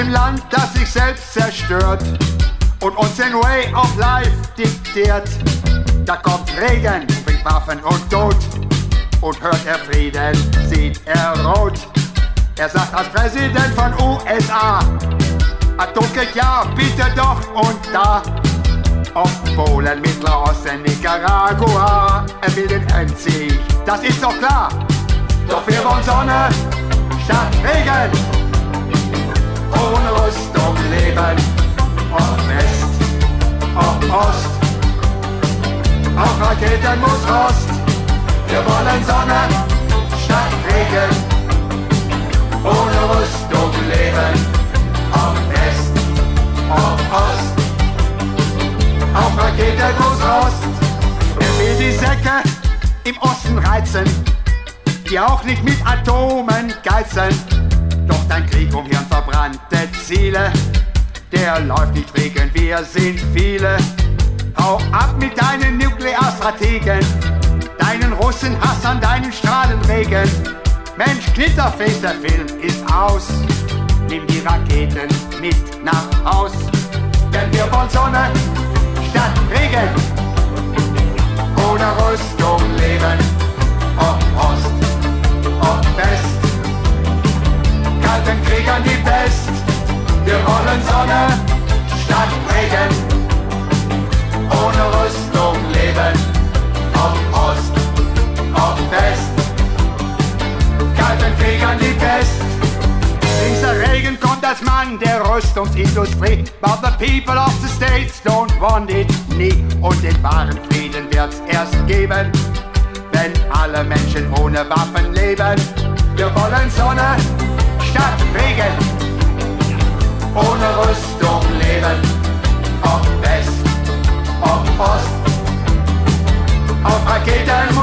einem Land, das sich selbst zerstört und uns den Way of Life diktiert. Da kommt Regen, bringt Waffen und Tod. Und hört er Frieden, sieht er rot. Er sagt als Präsident von USA: Atomkrieg ja, bitte doch und da. Ob Polen, Mittelosten, Nicaragua, er will den Endsieg, das ist doch klar. Doch wir wollen Sonne statt Regen, ohne Rüstung leben. Ob West, ob Ost, auf Raketen muss Rost. Wir wollen Sonne statt Regen, ohne Rüstung leben. Ob West, ob Ost, auf Raketen muss Rost. Er will die Säcke im Osten reizen, die auch nicht mit Atomen geizen. Doch dein Krieg um hirnverbrannte Ziele, der läuft nicht wegen wir sind viele. Hau ab mit deinen Nuklearstrategen, deinen Russenhass an deinen Strahlenregen. Mensch, Knitterfest, der Film ist aus. Nimm die Raketen mit nach Haus. Denn wir wollen Sonne statt Regen, ohne Rüstung leben. Ob Ost, ob West, kalten Kriegern die Pest. Wir wollen Sonne statt Regen, ohne Rüstung leben. Ob Ost, ob West, kalten Kriegern die Pest. Dieser Regen kommt als Mann der Rüstungsindustrie, but the people of the States don't want it nie. Und den wahren Frieden wird's erst geben, wenn alle Menschen ohne Waffen leben. Wir wollen Sonne statt Regen, ohne Rüstung leben. Ob West, ob Ost, auf Raketen